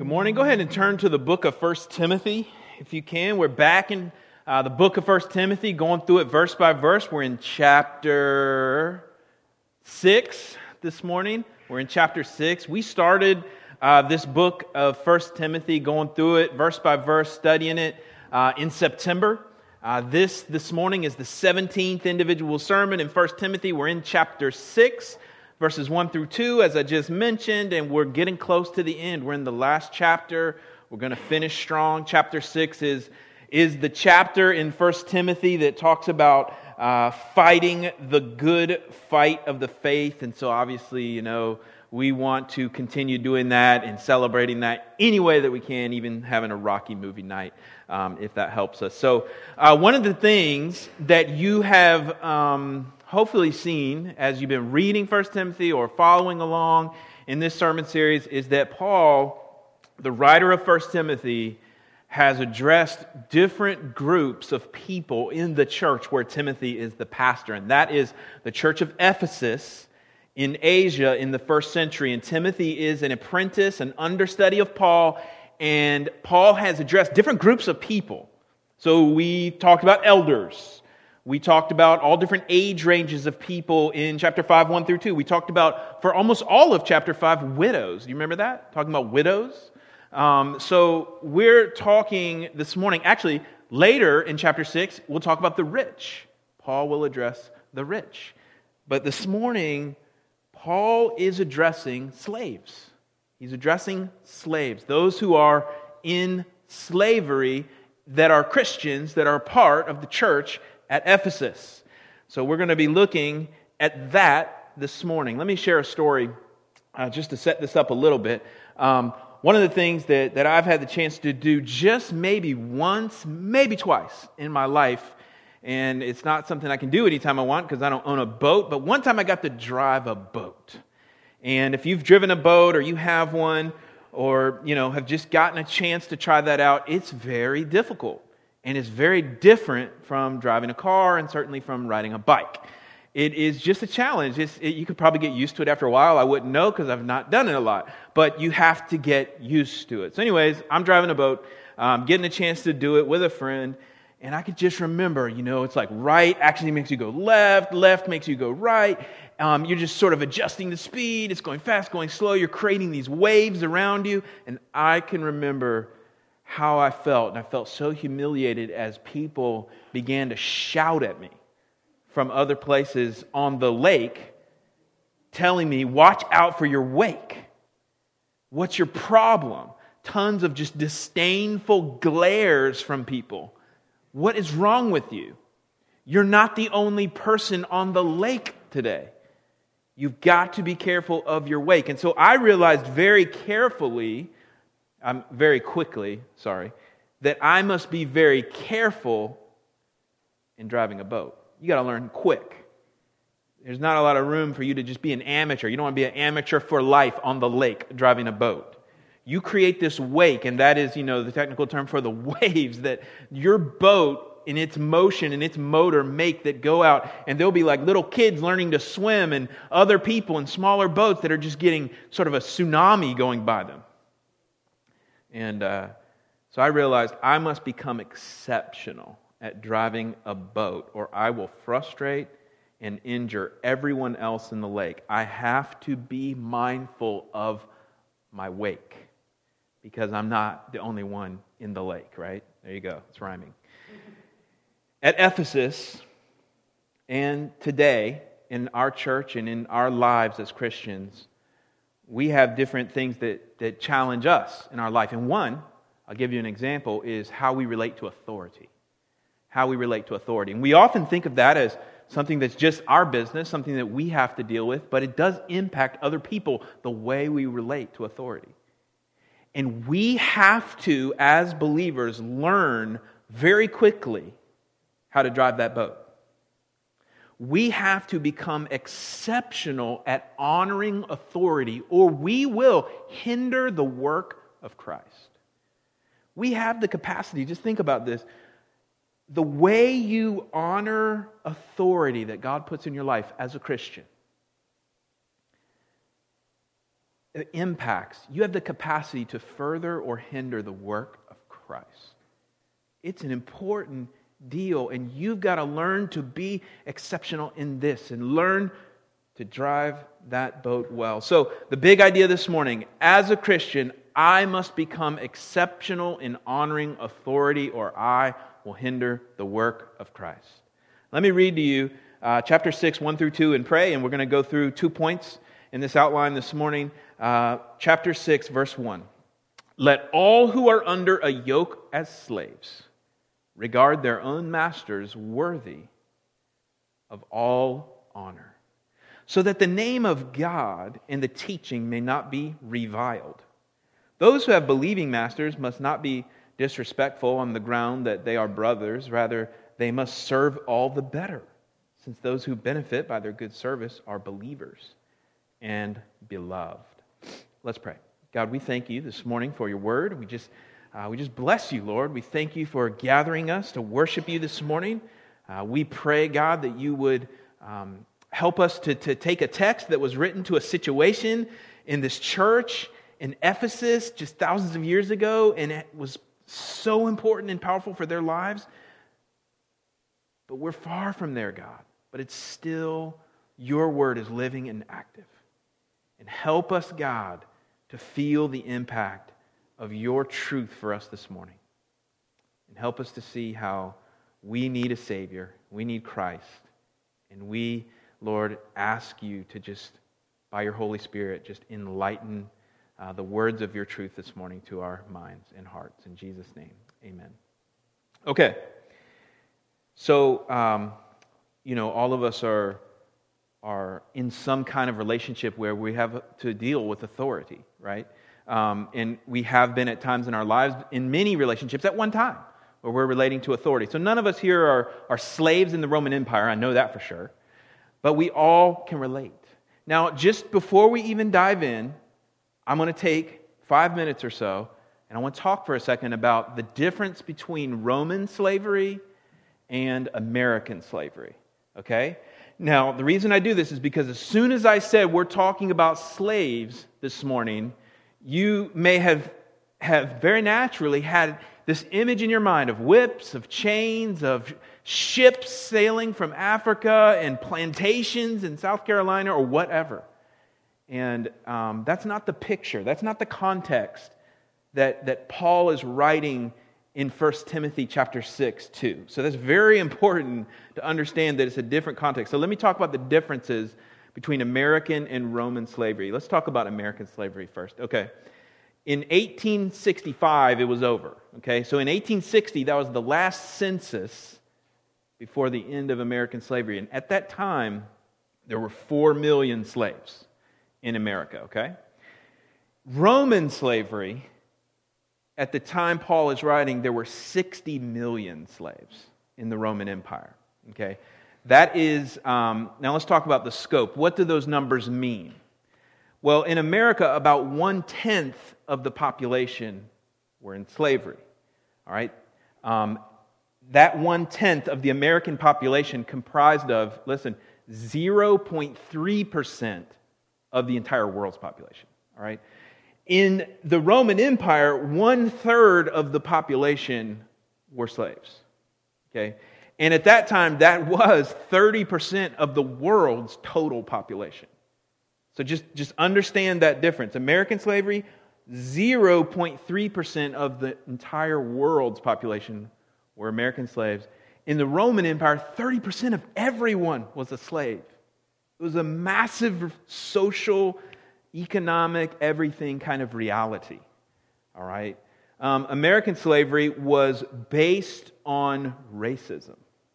Good morning. Go ahead and turn to the book of 1 Timothy, if you can. We're back in the book of 1 Timothy, going through it verse by verse. We're in chapter 6 this morning. We're in chapter 6. We started this book of 1 Timothy, going through it verse by verse, studying it in September. This morning is the 17th individual sermon in 1 Timothy. We're in chapter 6. Verses 1 through 2, as I just mentioned, and we're getting close to the end. We're in the last chapter. We're going to finish strong. Chapter 6 is the chapter in 1 Timothy that talks about fighting the good fight of the faith. And so obviously, we want to continue doing that and celebrating that any way that we can, even having a Rocky movie night, if that helps us. So one of the things that you have hopefully seen as you've been reading 1 Timothy or following along in this sermon series is that Paul, the writer of 1 Timothy, has addressed different groups of people in the church where Timothy is the pastor. And that is the church of Ephesus in Asia in the first century. And Timothy is an apprentice, an understudy of Paul. And Paul has addressed different groups of people. So we talked about elders. We talked about all different age ranges of people in chapter 5, 1 through 2. We talked about, for almost all of chapter 5, widows. Do you remember that? Talking about widows. So we're talking this morning, actually later in chapter 6, we'll talk about the rich. Paul will address the rich. But this morning, Paul is addressing slaves. He's addressing slaves, those who are in slavery that are Christians, that are part of the church at Ephesus. So we're going to be looking at that this morning. Let me share a story just to set this up a little bit. One of the things that I've had the chance to do just maybe once, maybe twice in my life, and it's not something I can do anytime I want because I don't own a boat, but one time I got to drive a boat. And if you've driven a boat or you have one or have just gotten a chance to try that out, it's very difficult. And it's very different from driving a car and certainly from riding a bike. It is just a challenge. You could probably get used to it after a while. I wouldn't know because I've not done it a lot. But you have to get used to it. So anyways, I'm driving a boat, getting a chance to do it with a friend. And I could just remember, it's like right actually makes you go left, left makes you go right. You're just sort of adjusting the speed. It's going fast, going slow. You're creating these waves around you. And I can remember how I felt, and I felt so humiliated as people began to shout at me from other places on the lake, telling me, watch out for your wake. What's your problem? Tons of just disdainful glares from people. What is wrong with you? You're not the only person on the lake today. You've got to be careful of your wake. And so I realized very quickly, that I must be very careful in driving a boat. You got to learn quick. There's not a lot of room for you to just be an amateur. You don't want to be an amateur for life on the lake driving a boat. You create this wake, and that is, the technical term for the waves that your boat in its motion and its motor make that go out, and there'll be like little kids learning to swim and other people in smaller boats that are just getting sort of a tsunami going by them. And so I realized I must become exceptional at driving a boat or I will frustrate and injure everyone else in the lake. I have to be mindful of my wake because I'm not the only one in the lake, right? There you go. It's rhyming. At Ephesus and today in our church and in our lives as Christians, we have different things that challenge us in our life. And one, I'll give you an example, is how we relate to authority. How we relate to authority. And we often think of that as something that's just our business, something that we have to deal with, but it does impact other people the way we relate to authority. And we have to, as believers, learn very quickly how to drive that boat. We have to become exceptional at honoring authority, or we will hinder the work of Christ. We have the capacity, just think about this, the way you honor authority that God puts in your life as a Christian impacts, you have the capacity to further or hinder the work of Christ. It's an important deal, and you've got to learn to be exceptional in this and learn to drive that boat well. So the big idea this morning, as a Christian, I must become exceptional in honoring authority, or I will hinder the work of Christ. Let me read to you chapter 6, 1 through 2, and pray, and we're going to go through 2 points in this outline this morning. Chapter 6, verse 1. Let all who are under a yoke as slaves regard their own masters worthy of all honor, so that the name of God and the teaching may not be reviled. Those who have believing masters must not be disrespectful on the ground that they are brothers. Rather, they must serve all the better, since those who benefit by their good service are believers and beloved. Let's pray. God, we thank you this morning for your word. We just bless you, Lord. We thank you for gathering us to worship you this morning. We pray, God, that you would help us to take a text that was written to a situation in this church in Ephesus just thousands of years ago, and it was so important and powerful for their lives. But we're far from there, God. But it's still, your word is living and active. And help us, God, to feel the impact of your truth for us this morning. And help us to see how we need a Savior, we need Christ, and we, Lord, ask you to just, by your Holy Spirit, just enlighten the words of your truth this morning to our minds and hearts. In Jesus' name, amen. Okay, so, all of us are in some kind of relationship where we have to deal with authority, right? And we have been at times in our lives in many relationships at one time where we're relating to authority. So none of us here are slaves in the Roman Empire, I know that for sure. But we all can relate. Now, just before we even dive in, I'm going to take 5 minutes or so, and I want to talk for a second about the difference between Roman slavery and American slavery, okay? Now, the reason I do this is because as soon as I said we're talking about slaves this morning, you may have very naturally had this image in your mind of whips, of chains, of ships sailing from Africa and plantations in South Carolina or whatever. And that's not the picture. That's not the context that Paul is writing in 1 Timothy chapter 6 too. So that's very important to understand that it's a different context. So let me talk about the differences between American and Roman slavery. Let's talk about American slavery first. Okay. In 1865, it was over. Okay. So in 1860, that was the last census before the end of American slavery. And at that time, there were 4 million slaves in America. Okay. Roman slavery, at the time Paul is writing, there were 60 million slaves in the Roman Empire. Okay, that is, now let's talk about the scope. What do those numbers mean? Well, in America, about 1/10 of the population were in slavery. All right, that 1/10 of the American population comprised of, listen, 0.3% of the entire world's population. All right. In the Roman Empire, 1/3 of the population were slaves. Okay? And at that time, that was 30% of the world's total population. So just understand that difference. American slavery, 0.3% of the entire world's population were American slaves. In the Roman Empire, 30% of everyone was a slave. It was a massive social, economic, everything kind of reality. All right? American slavery was based on racism.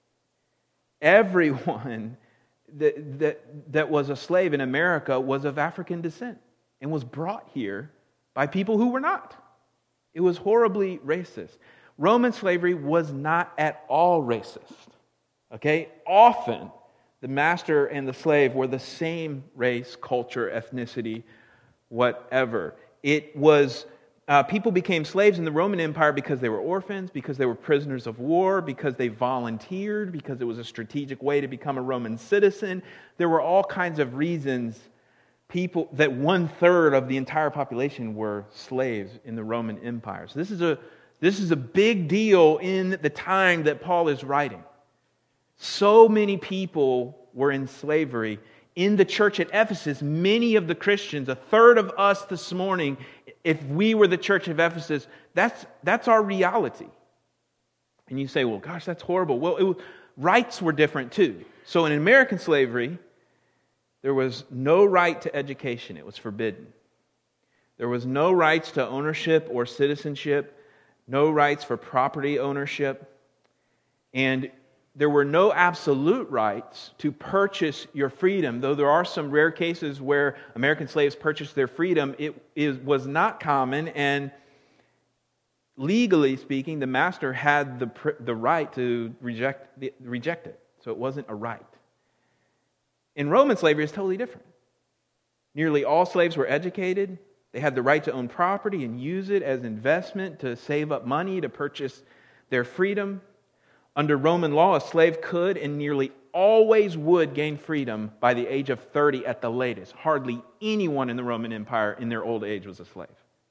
Everyone that was a slave in America was of African descent and was brought here by people who were not. It was horribly racist. Roman slavery was not at all racist. Okay? Often, the master and the slave were the same race, culture, ethnicity, whatever. It was, people became slaves in the Roman Empire because they were orphans, because they were prisoners of war, because they volunteered, because it was a strategic way to become a Roman citizen. There were all kinds of reasons people, that 1/3 of the entire population were slaves in the Roman Empire. So this is a big deal in the time that Paul is writing. So many people were in slavery. In the church at Ephesus, many of the Christians, 1/3 of us this morning, if we were the church of Ephesus, that's our reality. And you say, well, gosh, that's horrible. Well, rights were different too. So in American slavery, there was no right to education. It was forbidden. There was no rights to ownership or citizenship, no rights for property ownership, and there were no absolute rights to purchase your freedom. Though there are some rare cases where American slaves purchased their freedom, it was not common, and legally speaking, the master had the right to reject it. So it wasn't a right. In Roman slavery, it's totally different. Nearly all slaves were educated. They had the right to own property and use it as investment to save up money to purchase their freedom. Under Roman law, a slave could and nearly always would gain freedom by the age of 30 at the latest. Hardly anyone in the Roman Empire in their old age was a slave.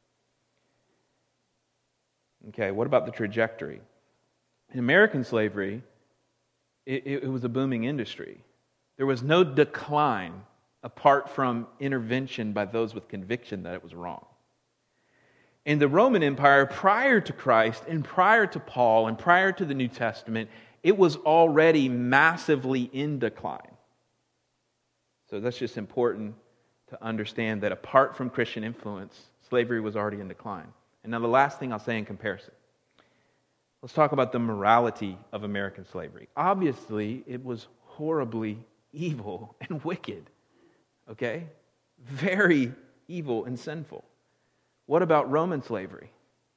Okay, what about the trajectory? In American slavery, it was a booming industry. There was no decline apart from intervention by those with conviction that it was wrong. In the Roman Empire, prior to Christ and prior to Paul and prior to the New Testament, it was already massively in decline. So that's just important to understand that apart from Christian influence, slavery was already in decline. And now the last thing I'll say in comparison. Let's talk about the morality of American slavery. Obviously, it was horribly evil and wicked. Okay? Very evil and sinful. What about Roman slavery?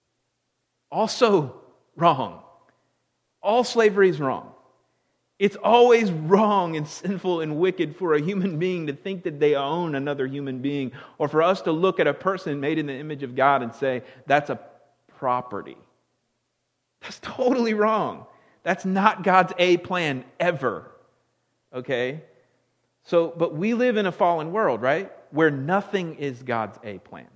Also wrong. All slavery is wrong. It's always wrong and sinful and wicked for a human being to think that they own another human being, or for us to look at a person made in the image of God and say, that's a property. That's totally wrong. That's not God's A plan ever. Okay? So, but we live in a fallen world, right? Where nothing is God's A plan.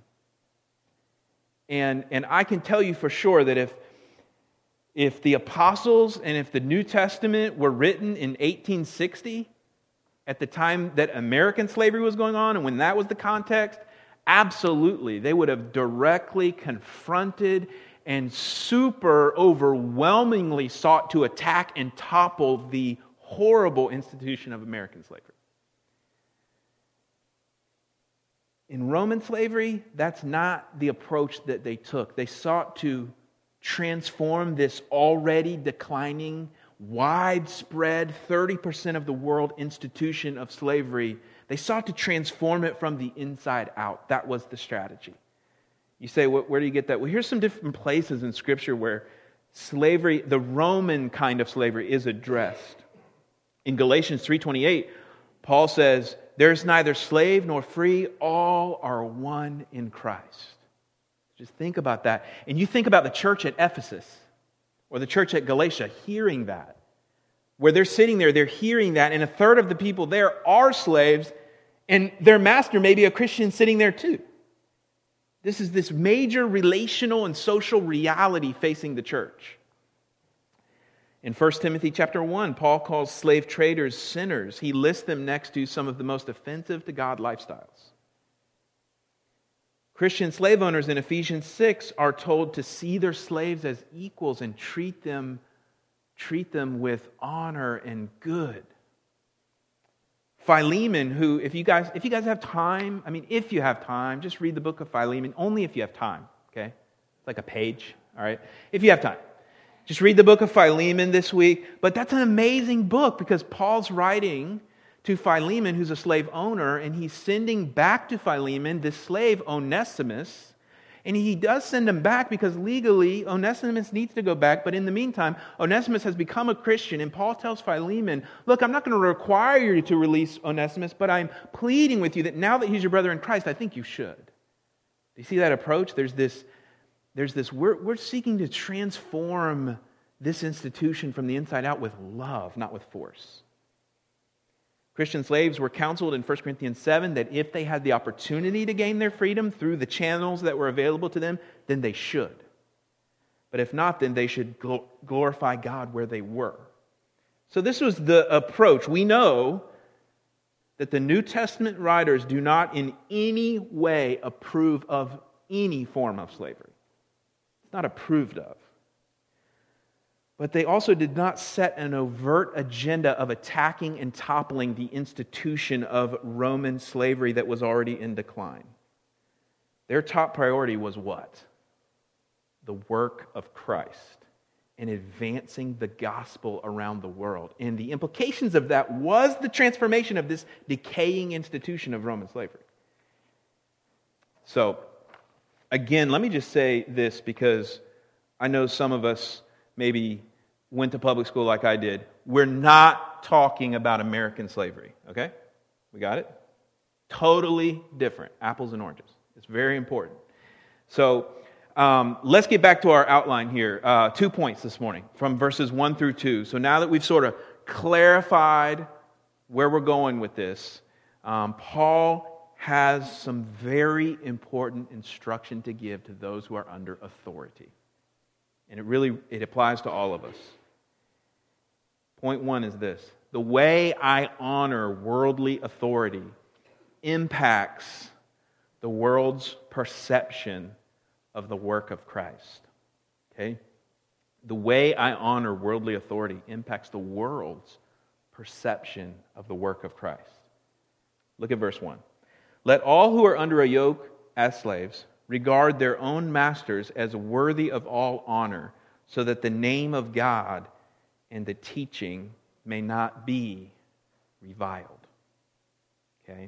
And I can tell you for sure that if the apostles and if the New Testament were written in 1860, at the time that American slavery was going on, and when that was the context, absolutely, they would have directly confronted and super overwhelmingly sought to attack and topple the horrible institution of American slavery. In Roman slavery, that's not the approach that they took. They sought to transform this already declining, widespread, 30% of the world institution of slavery. They sought to transform it from the inside out. That was the strategy. You say, where do you get that? Well, here's some different places in Scripture where slavery, the Roman kind of slavery, is addressed. In Galatians 3:28, Paul says, there's neither slave nor free, all are one in Christ. Just think about that. And you think about the church at Ephesus or the church at Galatia hearing that. Where they're sitting there, they're hearing that, and 1/3 of the people there are slaves, and their master may be a Christian sitting there too. This is this major relational and social reality facing the church. In 1 Timothy chapter 1, Paul calls slave traders sinners. He lists them next to some of the most offensive to God lifestyles. Christian slave owners in Ephesians 6 are told to see their slaves as equals and treat them with honor and good. Philemon, who, if you guys have time, if you have time, just read the book of Philemon, only if you have time, okay? It's like a page, all right? If you have time. Just read the book of Philemon this week. But that's an amazing book because Paul's writing to Philemon, who's a slave owner, and he's sending back to Philemon this slave, Onesimus. And he does send him back because legally Onesimus needs to go back. But in the meantime, Onesimus has become a Christian. And Paul tells Philemon, look, I'm not going to require you to release Onesimus, but I'm pleading with you that now that he's your brother in Christ, I think you should. Do you see that approach? There's this we're seeking to transform this institution from the inside out with love, not with force. Christian slaves were counseled in 1 Corinthians 7 that if they had the opportunity to gain their freedom through the channels that were available to them, then they should. But if not, then they should glorify God where they were. So this was the approach. We know that the New Testament writers do not in any way approve of any form of slavery. It's not approved of. But they also did not set an overt agenda of attacking and toppling the institution of Roman slavery that was already in decline. Their top priority was what? The work of Christ and advancing the gospel around the world. And the implications of that was the transformation of this decaying institution of Roman slavery. So, again, let me just say this because I know some of us maybe went to public school like I did. We're not talking about American slavery, okay? We got it? Totally different. Apples and oranges. It's very important. So, let's get back to our outline here. 2 points this morning from verses 1 through 2. So now that we've sort of clarified where we're going with this, Paul has some very important instruction to give to those who are under authority. And it applies to all of us. Point 1 is this: the way I honor worldly authority impacts the world's perception of the work of Christ. Okay? The way I honor worldly authority impacts the world's perception of the work of Christ. Look at verse 1. Let all who are under a yoke as slaves regard their own masters as worthy of all honor, so that the name of God and the teaching may not be reviled. Okay?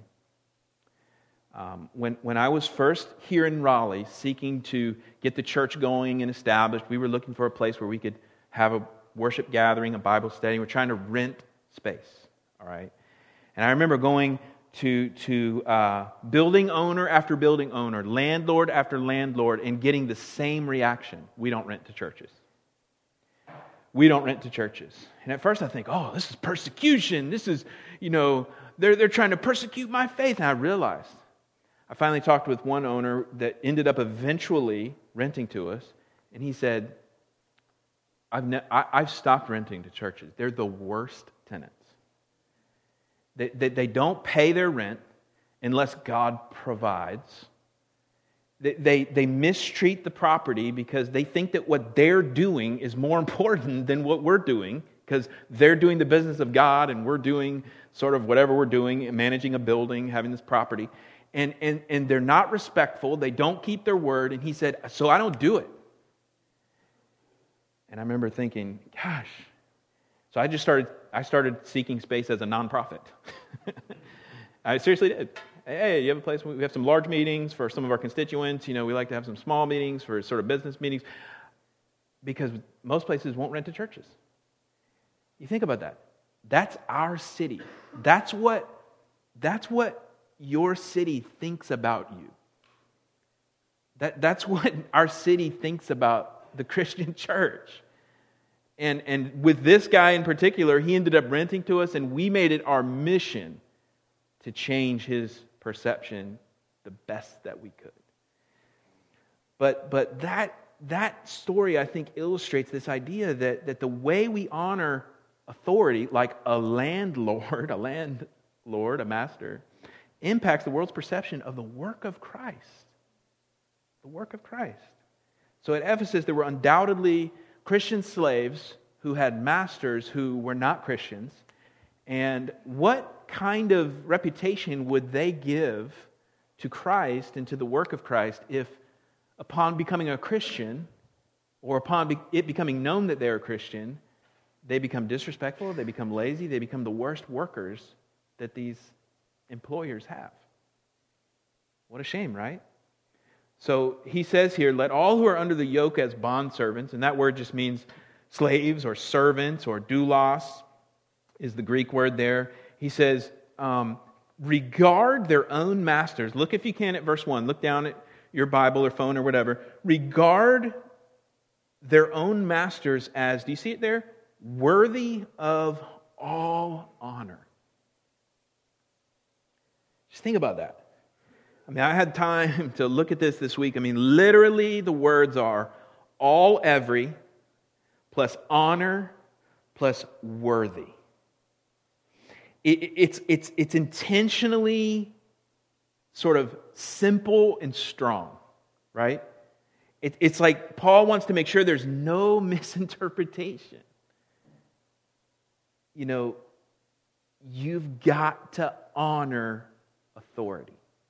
When I was first here in Raleigh seeking to get the church going and established, we were looking for a place where we could have a worship gathering, a Bible study. We're trying to rent space, all right? And I remember going to building owner after building owner, landlord after landlord, and getting the same reaction: we don't rent to churches. We don't rent to churches. And at first I think, oh, this is persecution. This is, they're trying to persecute my faith. And I realized, I finally talked with one owner that ended up eventually renting to us, and he said, I've stopped renting to churches. They're the worst tenants. They don't pay their rent unless God provides. They mistreat the property because they think that what they're doing is more important than what we're doing, because they're doing the business of God and we're doing sort of whatever we're doing, managing a building, having this property. And they're not respectful. They don't keep their word. And he said, so I don't do it. And I remember thinking, gosh. So I started seeking space as a nonprofit. I seriously did. Hey, you have a place? We have some large meetings for some of our constituents. We like to have some small meetings for sort of business meetings, because most places won't rent to churches. You think about that. That's our city. That's what your city thinks about you. That's what our city thinks about the Christian church. And with this guy in particular, he ended up renting to us, and we made it our mission to change his perception the best that we could. But that story, I think, illustrates this idea that the way we honor authority, like a landlord, a master, impacts the world's perception of the work of Christ. The work of Christ. So at Ephesus, there were undoubtedly Christian slaves who had masters who were not Christians. And what kind of reputation would they give to Christ and to the work of Christ if, upon becoming a Christian, or upon it becoming known that they're a Christian, they become disrespectful, they become lazy, they become the worst workers that these employers have? What a shame, right? So he says here, let all who are under the yoke as bondservants, and that word just means slaves or servants, or doulos is the Greek word there. He says, regard their own masters. Look, if you can, at verse 1. Look down at your Bible or phone or whatever. Regard their own masters as, do you see it there? Worthy of all honor. Just think about that. I mean, I had time to look at this week. I mean, literally the words are all every plus honor plus worthy. It's intentionally sort of simple and strong, right? It's like Paul wants to make sure there's no misinterpretation. You know, you've got to honor authority.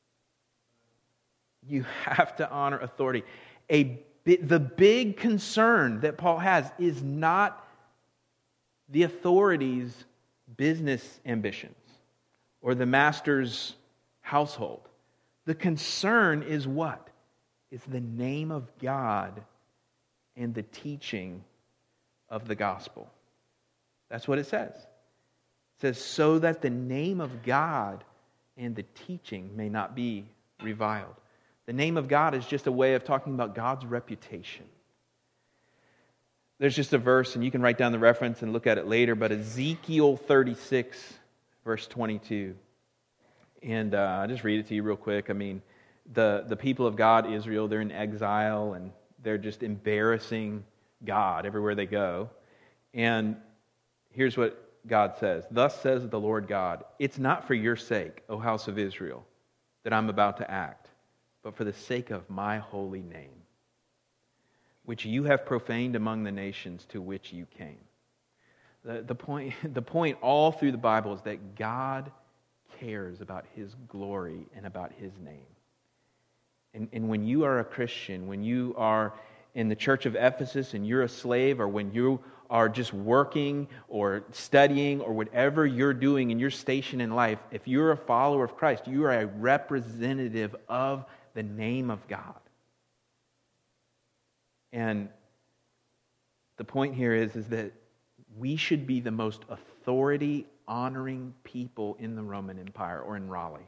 You have to honor authority. The big concern that Paul has is not the authority's business ambitions or the master's household. The concern is what? It's the name of God and the teaching of the gospel. That's what it says. It says, so that the name of God and the teaching may not be reviled. The name of God is just a way of talking about God's reputation. There's just a verse, and you can write down the reference and look at it later, but Ezekiel 36, verse 22. And I'll just read it to you real quick. I mean, the people of God, Israel, they're in exile, and they're just embarrassing God everywhere they go. And here's what God says. Thus says the Lord God, it's not for your sake, O house of Israel, that I'm about to act, but for the sake of my holy name, which you have profaned among the nations to which you came. The point all through the Bible is that God cares about His glory and about His name. And when you are a Christian, when you are in the church of Ephesus and you're a slave, or when you are just working or studying or whatever you're doing in your station in life, if you're a follower of Christ, you are a representative of the name of God. And the point here is that we should be the most authority-honoring people in the Roman Empire or in Raleigh.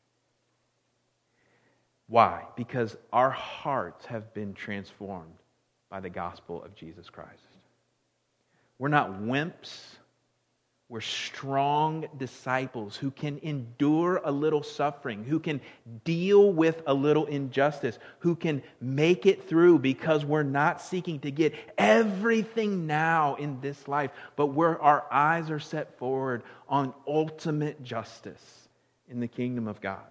Why? Because our hearts have been transformed by the gospel of Jesus Christ. We're not wimps. We're strong disciples who can endure a little suffering, who can deal with a little injustice, who can make it through because we're not seeking to get everything now in this life, but where our eyes are set forward on ultimate justice in the kingdom of God.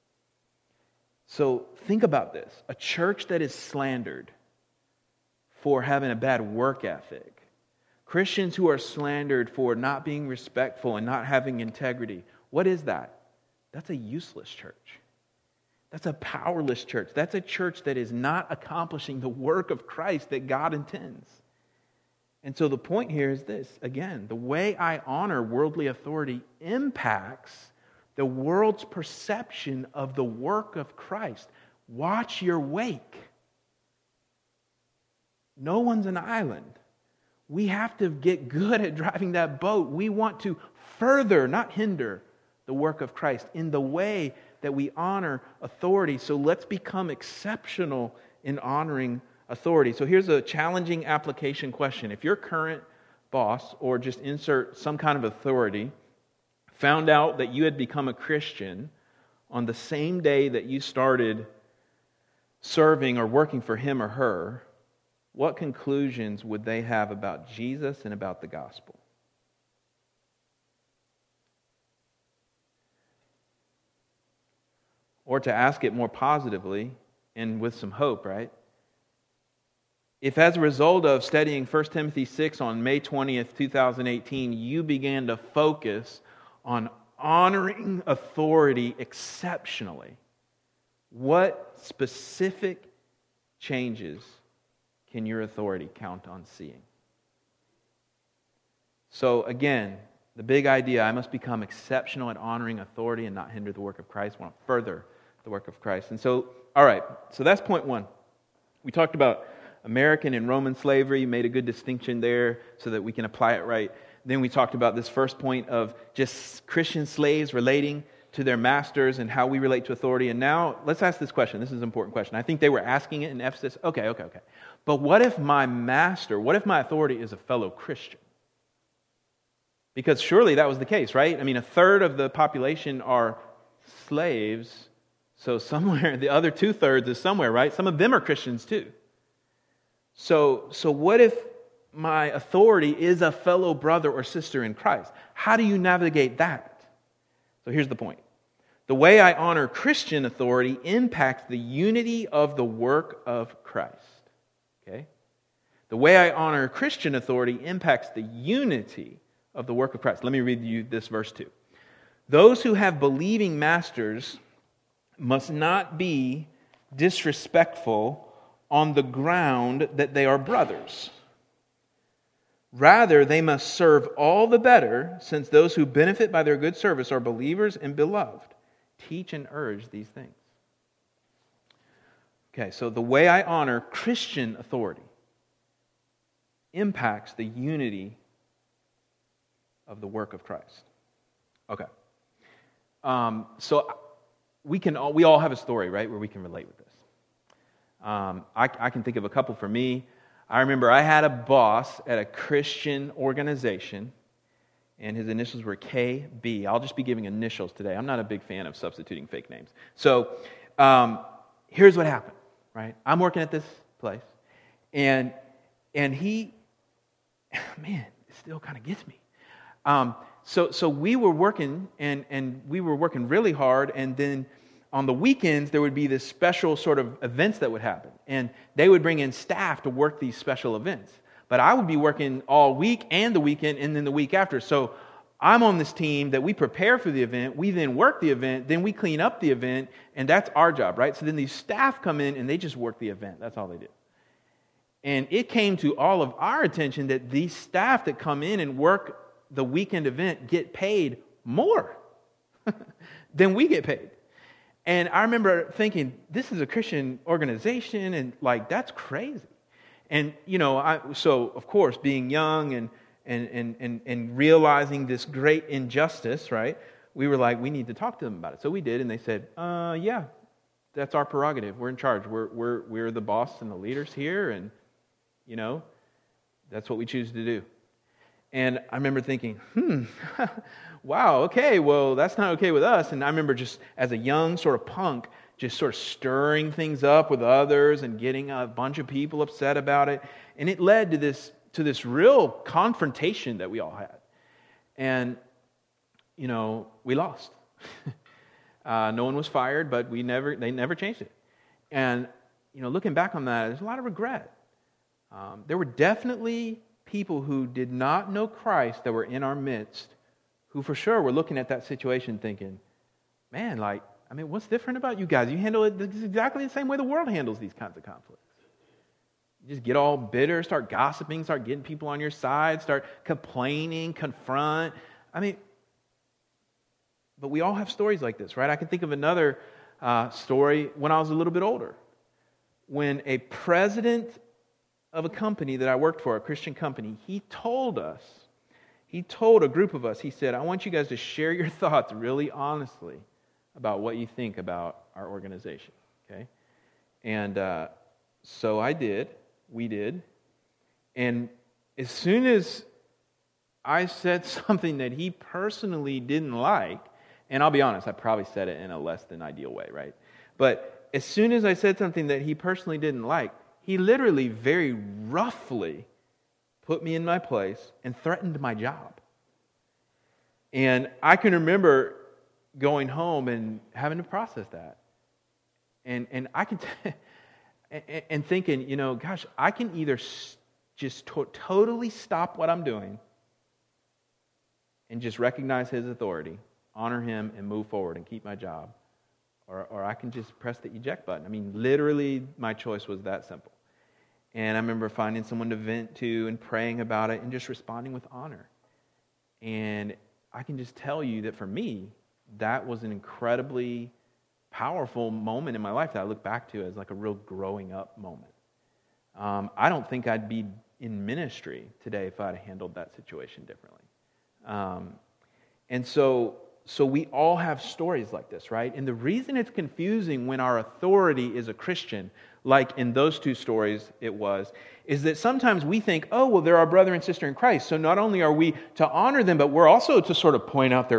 So think about this. A church that is slandered for having a bad work ethic, Christians who are slandered for not being respectful and not having integrity, what is that? That's a useless church. That's a powerless church. That's a church that is not accomplishing the work of Christ that God intends. And so the point here is this. Again, the way I honor worldly authority impacts the world's perception of the work of Christ. Watch your wake. No one's an island. We have to get good at driving that boat. We want to further, not hinder, the work of Christ in the way that we honor authority. So let's become exceptional in honoring authority. So here's a challenging application question. If your current boss, or just insert some kind of authority, found out that you had become a Christian on the same day that you started serving or working for him or her, what conclusions would they have about Jesus and about the gospel? Or to ask it more positively and with some hope, right? If as a result of studying 1 Timothy 6 on May 20th, 2018, you began to focus on honoring authority exceptionally, what specific changes can your authority count on seeing? So again, the big idea, I must become exceptional at honoring authority and not hinder the work of Christ. I want to further the work of Christ. And so, all right, so that's point one. We talked about American and Roman slavery, made a good distinction there so that we can apply it right. Then we talked about this first point of just Christian slaves relating to their masters and how we relate to authority. And now, let's ask this question. This is an important question. I think they were asking it in Ephesus. Okay. But what if my master, what if my authority is a fellow Christian? Because surely that was the case, right? I mean, a third of the population are slaves, so somewhere, the other 2/3 is somewhere, right? Some of them are Christians too. So what if my authority is a fellow brother or sister in Christ? How do you navigate that? So here's the point. The way I honor Christian authority impacts the unity of the work of Christ. Okay? The way I honor Christian authority impacts the unity of the work of Christ. Let me read you this verse 2. Those who have believing masters must not be disrespectful on the ground that they are brothers. Rather, they must serve all the better, since those who benefit by their good service are believers and beloved. Teach and urge these things. Okay, so the way I honor Christian authority impacts the unity of the work of Christ. Okay. So we all have a story, right, where we can relate with this. I can think of a couple for me. I remember I had a boss at a Christian organization, and his initials were KB. I'll just be giving initials today. I'm not a big fan of substituting fake names. So here's what happened, right? I'm working at this place, and he, man, it still kind of gets me. So we were working, and we were working really hard, and then on the weekends, there would be this special sort of events that would happen. And they would bring in staff to work these special events. But I would be working all week and the weekend and then the week after. So I'm on this team that we prepare for the event. We then work the event. Then we clean up the event. And that's our job, right? So then these staff come in and they just work the event. That's all they do. And it came to all of our attention that these staff that come in and work the weekend event get paid more than we get paid. And I remember thinking, this is a Christian organization, and like, that's crazy. And, so of course, being young and realizing this great injustice, right, we were like, we need to talk to them about it. So we did, and they said, yeah, that's our prerogative. We're in charge. We're the boss and the leaders here, and, that's what we choose to do. And I remember thinking, wow, okay, well, that's not okay with us. And I remember just as a young sort of punk, just sort of stirring things up with others and getting a bunch of people upset about it. And it led to this real confrontation that we all had. And, we lost. No one was fired, but they never changed it. And, looking back on that, there's a lot of regret. There were definitely people who did not know Christ that were in our midst, who for sure were looking at that situation thinking, man, what's different about you guys? You handle it exactly the same way the world handles these kinds of conflicts. You just get all bitter, start gossiping, start getting people on your side, start complaining, confront. But we all have stories like this, right? I can think of another story when I was a little bit older, when a president of a company that I worked for, a Christian company, he told a group of us, he said, I want you guys to share your thoughts really honestly about what you think about our organization, okay? And so we did, and as soon as I said something that he personally didn't like, and I'll be honest, I probably said it in a less than ideal way, right? But as soon as I said something that he personally didn't like, he literally very roughly put me in my place and threatened my job. And I can remember going home and having to process that. And I can and thinking, gosh, I can either just totally stop what I'm doing and just recognize his authority, honor him, and move forward and keep my job. Or I can just press the eject button. Literally, my choice was that simple. And I remember finding someone to vent to and praying about it and just responding with honor. And I can just tell you that for me, that was an incredibly powerful moment in my life that I look back to as like a real growing up moment. I don't think I'd be in ministry today if I'd handled that situation differently. And so we all have stories like this, right? And the reason it's confusing when our authority is a Christian, like in those two stories it was, is that sometimes we think, they're our brother and sister in Christ, so not only are we to honor them, but we're also to sort of point out their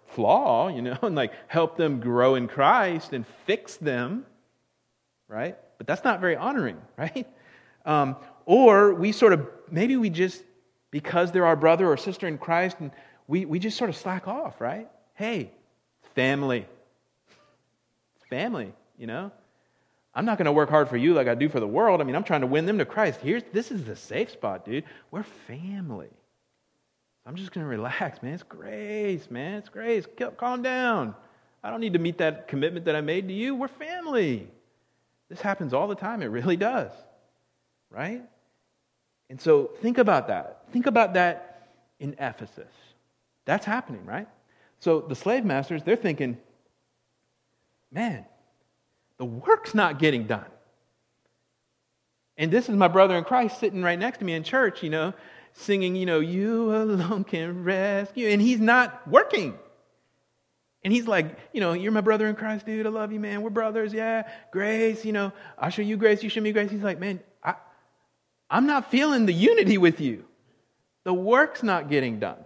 flaw, and like help them grow in Christ and fix them, right? But that's not very honoring, right? Or we maybe we just, because they're our brother or sister in Christ, and we just sort of slack off, right? Hey, it's family. It's family, I'm not going to work hard for you like I do for the world. I mean, I'm trying to win them to Christ. This is the safe spot, dude. We're family. I'm just going to relax, man. It's grace, man. It's grace. Calm down. I don't need to meet that commitment that I made to you. We're family. This happens all the time. It really does, right? And so think about that. Think about that in Ephesus. That's happening, right? So the slave masters, they're thinking, man, the work's not getting done. And this is my brother in Christ sitting right next to me in church, singing, you alone can rescue. And he's not working. And he's like, you're my brother in Christ, dude. I love you, man. We're brothers, yeah. Grace, I'll show you grace. You show me grace. He's like, man, I'm not feeling the unity with you. The work's not getting done.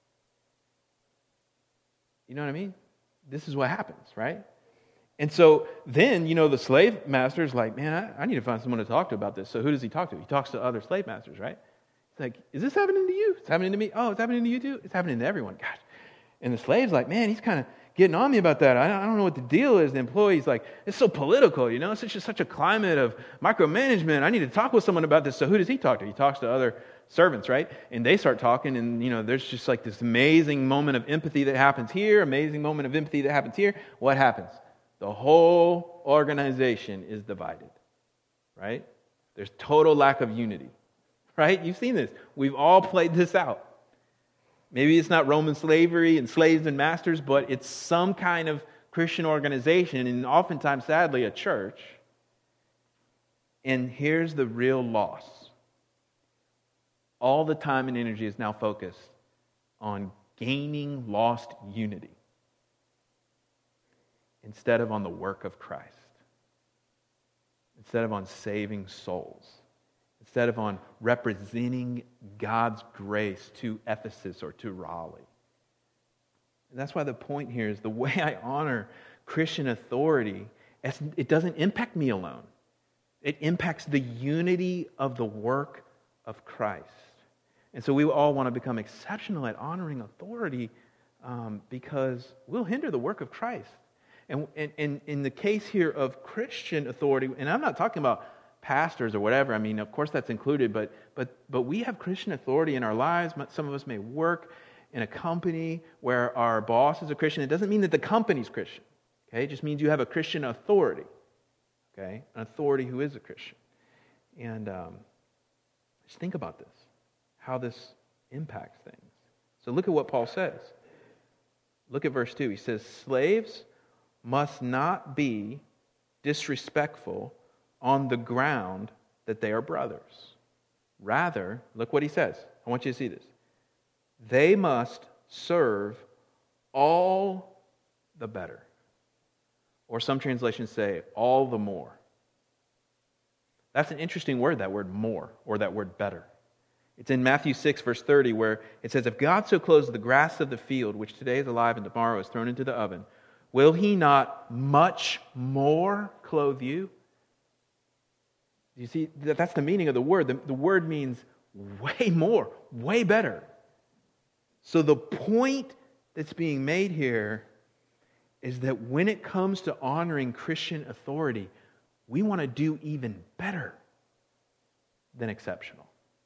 You know what I mean? This is what happens, right? And so then, the slave master's like, man, I need to find someone to talk to about this. So who does he talk to? He talks to other slave masters, right? It's like, is this happening to you? It's happening to me. Oh, it's happening to you too? It's happening to everyone. Gosh. And the slave's like, man, he's kind of getting on me about that. I don't know what the deal is. The employee's like, it's so political, it's such a climate of micromanagement. I need to talk with someone about this. So who does he talk to? He talks to other servants, right? And they start talking, and there's just like this amazing moment of empathy that happens here, amazing moment of empathy that happens here. What happens? The whole organization is divided, right? There's total lack of unity, right? You've seen this. We've all played this out. Maybe it's not Roman slavery and slaves and masters, but it's some kind of Christian organization, and oftentimes, sadly, a church. And here's the real loss. All the time and energy is now focused on gaining lost unity instead of on the work of Christ, instead of on saving souls, instead of on representing God's grace to Ephesus or to Raleigh. And that's why the point here is the way I honor Christian authority, it doesn't impact me alone. It impacts the unity of the work of Christ. And so we all want to become exceptional at honoring authority because we'll hinder the work of Christ. And in the case here of Christian authority, and I'm not talking about pastors or whatever, I mean, of course that's included, but we have Christian authority in our lives. Some of us may work in a company where our boss is a Christian. It doesn't mean that the company's Christian. Okay? It just means you have a Christian authority. Okay? An authority who is a Christian. And just think about this, how this impacts things. So look at what Paul says. Look at verse 2. He says, slaves must not be disrespectful on the ground that they are brothers. Rather, look what he says. I want you to see this. They must serve all the better. Or some translations say, all the more. That's an interesting word, that word more, or that word better. It's in Matthew 6, verse 30, where it says, if God so clothes the grass of the field, which today is alive and tomorrow is thrown into the oven, will he not much more clothe you? You see, that's the meaning of the word. The word means way more, way better. So the point that's being made here is that when it comes to honoring Christian authority, we want to do even better than exceptional.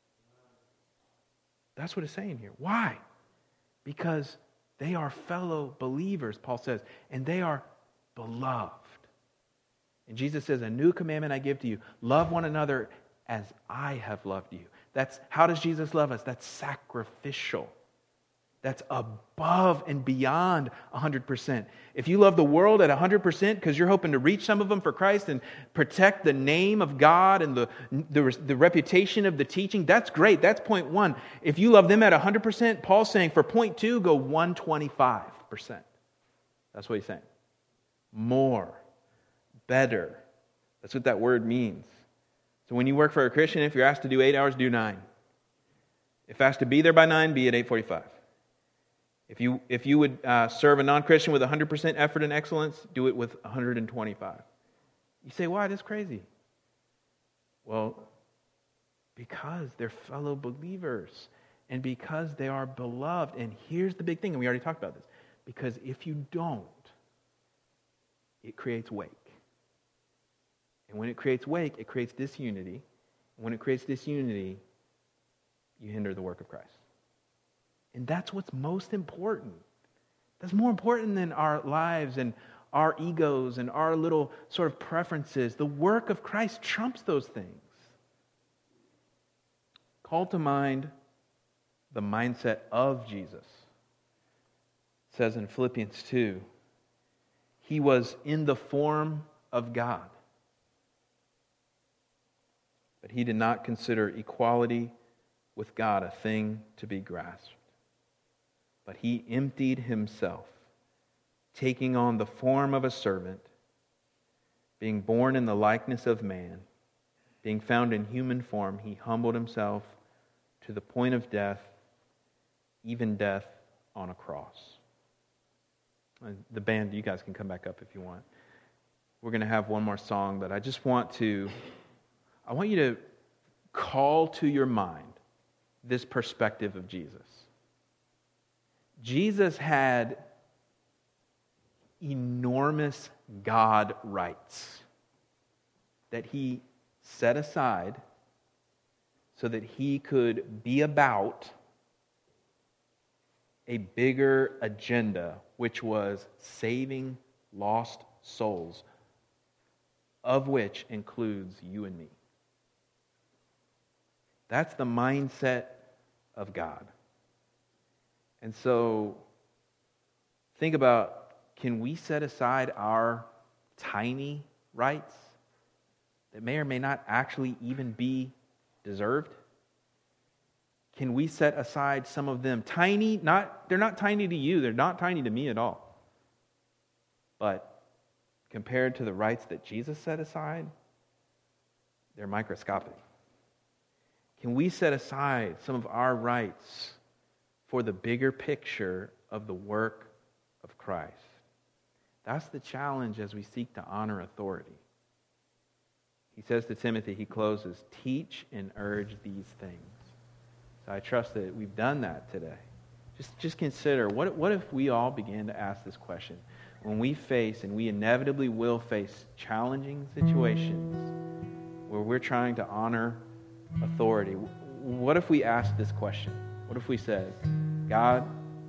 That's what it's saying here. Why? Because they are fellow believers, Paul says, and they are beloved. And Jesus says, a new commandment I give to you, love one another as I have loved you. How does Jesus love us? That's sacrificial. That's above and beyond 100%. If you love the world at 100% because you're hoping to reach some of them for Christ and protect the name of God and the reputation of the teaching, that's great. That's point one. If you love them at 100%, Paul's saying for point two, go 125%. That's what he's saying. More. Better. That's what that word means. So when you work for a Christian, if you're asked to do 8 hours, do 9. If asked to be there by 9, be at 8:45. If you would serve a non-Christian with 100% effort and excellence, do it with 125. You say, why? That's crazy. Well, because they're fellow believers and because they are beloved. And here's the big thing, and we already talked about this. Because if you don't, it creates wake. And when it creates wake, it creates disunity. And when it creates disunity, you hinder the work of Christ. And that's what's most important. That's more important than our lives and our egos and our little sort of preferences. The work of Christ trumps those things. Call to mind the mindset of Jesus. It says in Philippians 2, He was in the form of God, but He did not consider equality with God a thing to be grasped. But He emptied Himself, taking on the form of a servant, being born in the likeness of man, being found in human form, He humbled Himself to the point of death, even death on a cross. The band, you guys can come back up if you want. We're going to have one more song, but I want you to call to your mind this perspective of Jesus. Jesus had enormous God rights that He set aside so that He could be about a bigger agenda, which was saving lost souls, of which includes you and me. That's the mindset of God. And so, think about, can we set aside our tiny rights that may or may not actually even be deserved? Can we set aside some of them? Tiny, they're not tiny to you, they're not tiny to me at all. But compared to the rights that Jesus set aside, they're microscopic. Can we set aside some of our rights for the bigger picture of the work of Christ? That's the challenge as we seek to honor authority. He says to Timothy, he closes, teach and urge these things. So I trust that we've done that today. Just consider, what if we all began to ask this question? When we face, and we inevitably will face, challenging situations where we're trying to honor authority, what if we asked this question? What if we said, God,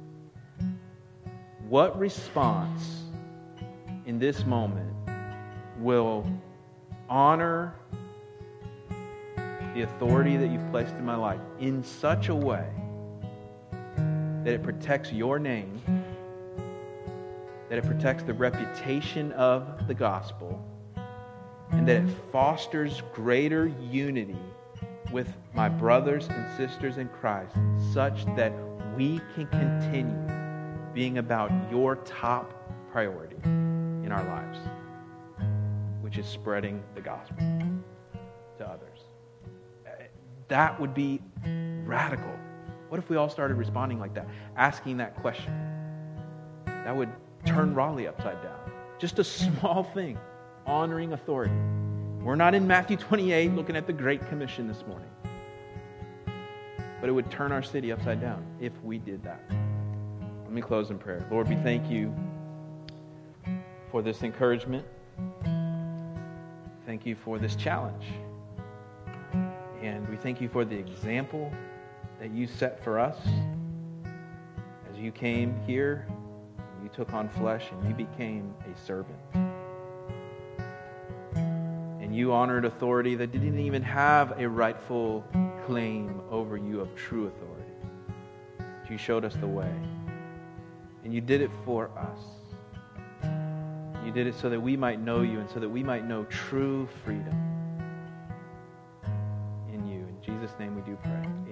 what response in this moment will honor the authority that you've placed in my life in such a way that it protects your name, that it protects the reputation of the gospel, and that it fosters greater unity with my brothers and sisters in Christ, such that we can continue being about your top priority in our lives, which is spreading the gospel to others. That would be radical. What if we all started responding like that, asking that question? That would turn Raleigh upside down. Just a small thing, honoring authority. We're not in Matthew 28 looking at the Great Commission this morning. But it would turn our city upside down if we did that. Let me close in prayer. Lord, we thank you for this encouragement. Thank you for this challenge. And we thank you for the example that you set for us as you came here, you took on flesh, and you became a servant. And you honored authority that didn't even have a rightful claim over you of true authority. But you showed us the way. And you did it for us. You did it so that we might know you and so that we might know true freedom in you. In Jesus' name we do pray.